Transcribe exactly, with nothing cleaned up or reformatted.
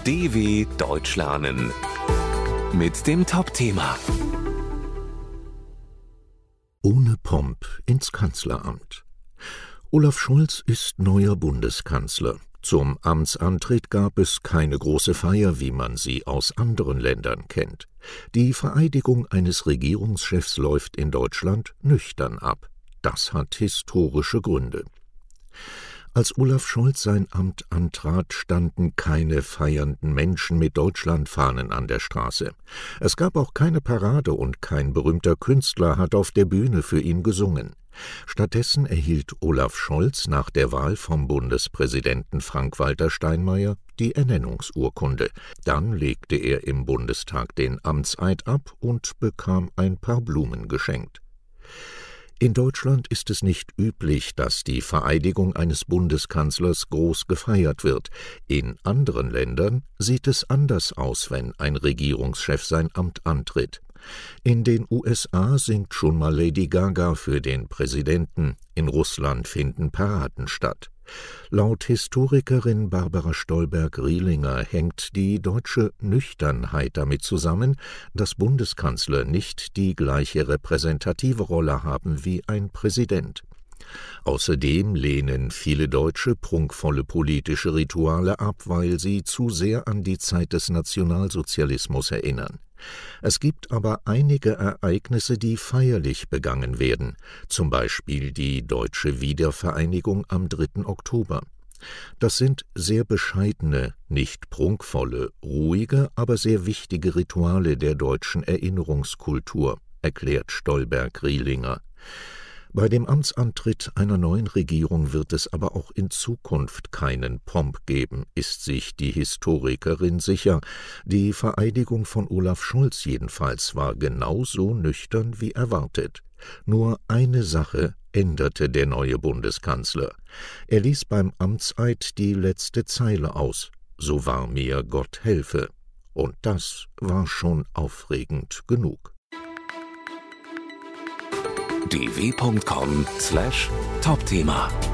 D W Deutsch lernen mit dem Top-Thema Ohne Pomp ins Kanzleramt. Olaf Scholz ist neuer Bundeskanzler. Zum Amtsantritt gab es keine große Feier, wie man sie aus anderen Ländern kennt. Die Vereidigung eines Regierungschefs läuft in Deutschland nüchtern ab. Das hat historische Gründe. Als Olaf Scholz sein Amt antrat, standen keine feiernden Menschen mit Deutschlandfahnen an der Straße. Es gab auch keine Parade und kein berühmter Künstler hat auf der Bühne für ihn gesungen. Stattdessen erhielt Olaf Scholz nach der Wahl vom Bundespräsidenten Frank-Walter Steinmeier die Ernennungsurkunde. Dann legte er im Bundestag den Amtseid ab und bekam ein paar Blumen geschenkt. In Deutschland ist es nicht üblich, dass die Vereidigung eines Bundeskanzlers groß gefeiert wird. In anderen Ländern sieht es anders aus, wenn ein Regierungschef sein Amt antritt. In den U S A singt schon mal Lady Gaga für den Präsidenten, in Russland finden Paraden statt. Laut Historikerin Barbara Stolberg-Rielinger hängt die deutsche Nüchternheit damit zusammen, dass Bundeskanzler nicht die gleiche repräsentative Rolle haben wie ein Präsident. Außerdem lehnen viele Deutsche prunkvolle politische Rituale ab, weil sie zu sehr an die Zeit des Nationalsozialismus erinnern. Es gibt aber einige Ereignisse, die feierlich begangen werden, zum Beispiel die deutsche Wiedervereinigung am dritten Oktober. Das sind sehr bescheidene, nicht prunkvolle, ruhige, aber sehr wichtige Rituale der deutschen Erinnerungskultur, erklärt Stolberg-Rielinger. Bei dem Amtsantritt einer neuen Regierung wird es aber auch in Zukunft keinen Pomp geben, ist sich die Historikerin sicher. Die Vereidigung von Olaf Scholz jedenfalls war genauso nüchtern wie erwartet. Nur eine Sache änderte der neue Bundeskanzler. Er ließ beim Amtseid die letzte Zeile aus: »So wahr mir Gott helfe.« Und das war schon aufregend genug. d w punkt com slash Top-Thema